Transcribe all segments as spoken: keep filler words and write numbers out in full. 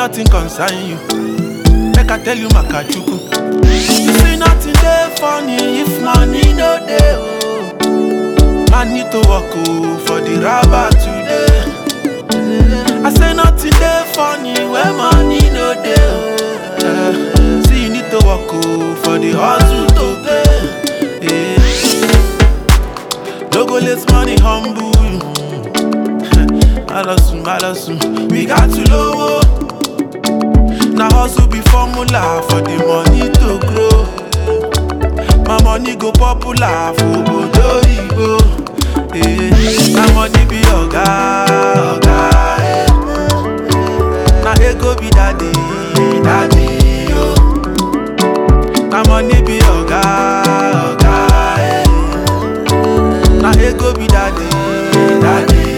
nothing concern you. Make I tell you Makachuku. You see nothing there funny if money no there. Oh. Man need to work oh, for the rubber today. I say nothing there funny when money no there. Uh, see you need to work oh, for the hustle to pay. Yeah. No go let money humble you. Malasun, malasun, we got to low. Now hustle be formula for the money to grow. My money go popular for Bodo Igbo. My money be oga, oga. Now ego be daddy, daddy. Now money be oga, oga. Now ego be daddy, daddy.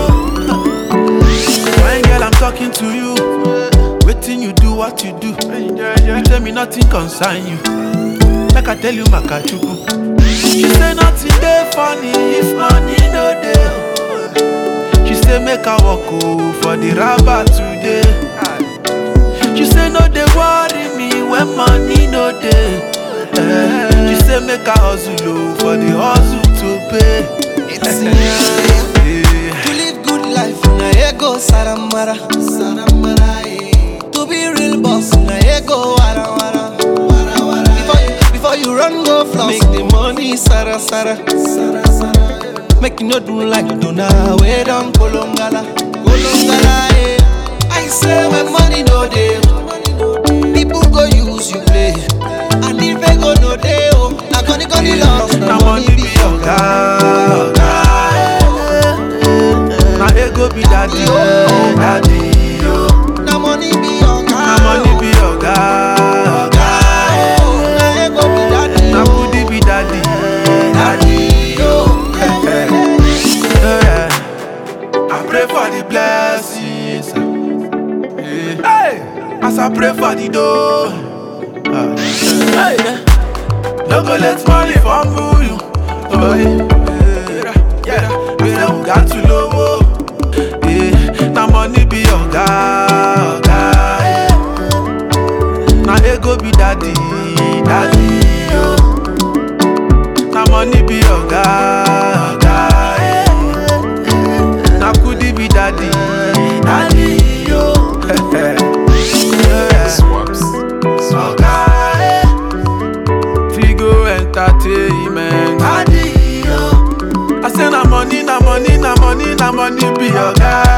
When girl I'm talking to you, waiting you do what you do. You tell me nothing concern you. Like I tell you Makachuku. She say nothing there funny if money no there. She say make her walk oh, for the rubber today. She say no they worry me when money no there. Uh, she say make her hustle oh, for the hustle to pay. It's yeah. To live good life, na ego saramara, saramara. Eh. To be real boss, na ego wara wara, wara wara. Before you, before you run go floss, make the money sara sara, sara sara. Make you no do like do now, we don't kolongala, kolongala. Eh. I say when money no dey, people go use you play, and if they go no dey, oh, na gonna gonna love, na money be oga, oga. Na ego be daddy, oh, daddy, oh. Na money be oga, na money be oga, oga. Na ego be daddy, na booty be daddy, daddy, oh. Yeah. I pray for the blessings, yeah. Hey, as I pray for the door, uh, hey, no go let money fumble you, oh yeah, yeah. I say we got to low. Na money be oga, oga. Na ego be daddy, daddy. Na money be oga, oga. Na kudi be daddy, daddy. Swaps. Oga. Figo entertainment, daddy. I say na money, na money, na money, na money be oga.